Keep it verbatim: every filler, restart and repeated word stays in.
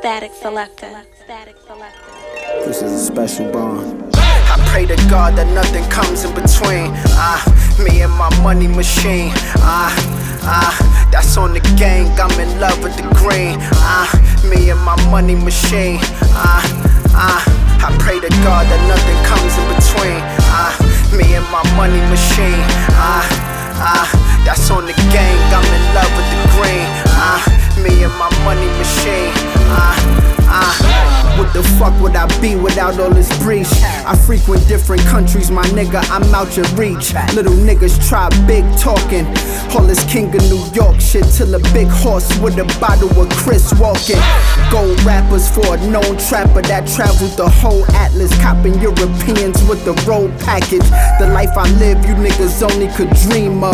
Static Selector. Static Selector. This is a special bond. I pray to God that nothing comes in between. Ah, uh, me and my money machine. Ah, uh, ah, uh, that's on the gang. I'm in love with the green. Ah, uh, me and my money machine. Ah, uh, ah, uh, I pray to God that nothing comes in between. Ah, uh, me and my money machine. Ah, uh, ah, uh, that's on the gang. I'm in love with the green. Ah, uh, me and my money machine. Ah, uh, ah. Uh, What the fuck would I be without all this breach? I frequent different countries, my nigga, I'm out your reach. Little niggas try big talking. All this king of New York shit till a big horse with a bottle of Chris walking. Gold rappers for a known trapper that traveled the whole atlas, copping Europeans with the road package. The life I live, you niggas only could dream of.